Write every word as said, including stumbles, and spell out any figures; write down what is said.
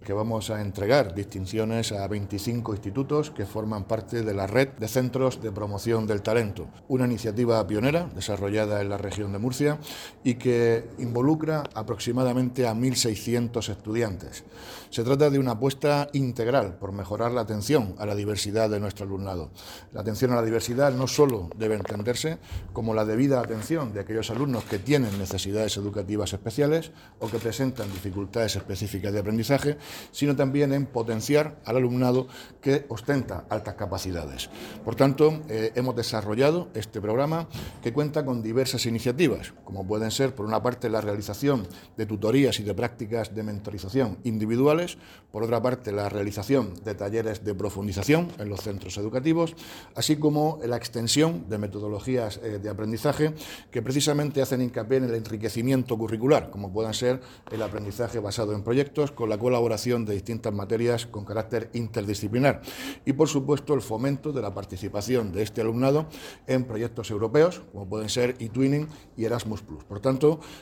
que vamos a entregar distinciones a veinticinco institutos que forman parte de la red de centros de promoción del talento, una iniciativa pionera desarrollada en la región de Murcia y que involucra aproximadamente a mil seiscientos estudiantes. Se trata de una apuesta integral por mejorar la atención a la diversidad de nuestro alumnado. La atención a la diversidad no solo debe entenderse como la debida atención de aquellos alumnos que tienen necesidades educativas especiales o que presentan dificultades específicas de aprendizaje, sino también en potenciar al alumnado que ostenta altas capacidades. Por tanto, eh, hemos desarrollado este programa que cuenta con diversas iniciativas, como pueden ser, por una parte, la realización de tutorías y de prácticas de mentorización individuales, por otra parte, la realización de talleres de profundización en los centros educativos, así como la extensión de metodologías eh, de aprendizaje que precisamente hacen hincapié en el enriquecimiento curricular, como puedan ser el aprendizaje basado en proyectos con la colaboración de distintas materias con carácter interdisciplinar y, por supuesto, el fomento de la participación de este alumnado en proyectos europeos, como pueden ser eTwinning y Erasmus plus. Por tanto,